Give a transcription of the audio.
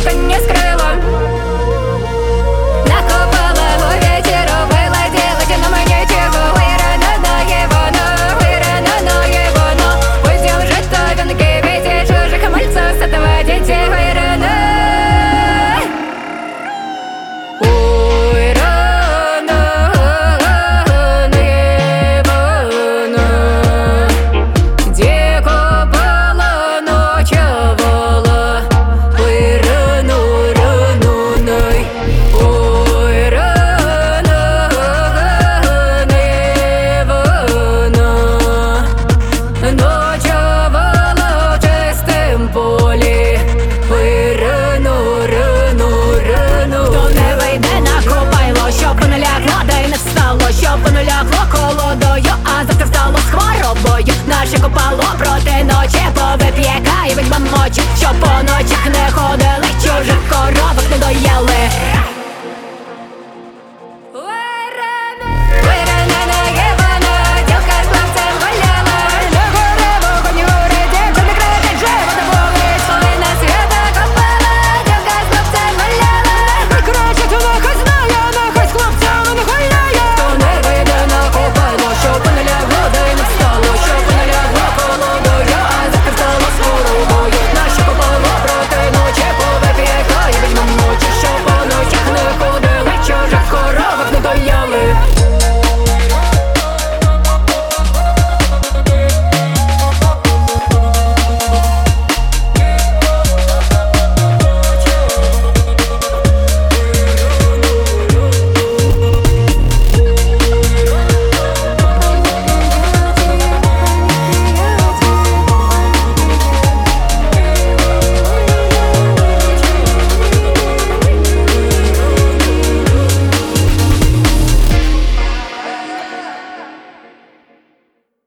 та не скрила. Накопала у ветер, было делать, но мы ничего. Выраненное вино, пусть держит то венки, ведь и чужих мальцов с этого детей выраненное. Щоб воно лягло колодою, а завтра стало з хворобою. Наше копало проти ночі, повип'єкає ведьма мочі, щоб по ночах не ходить.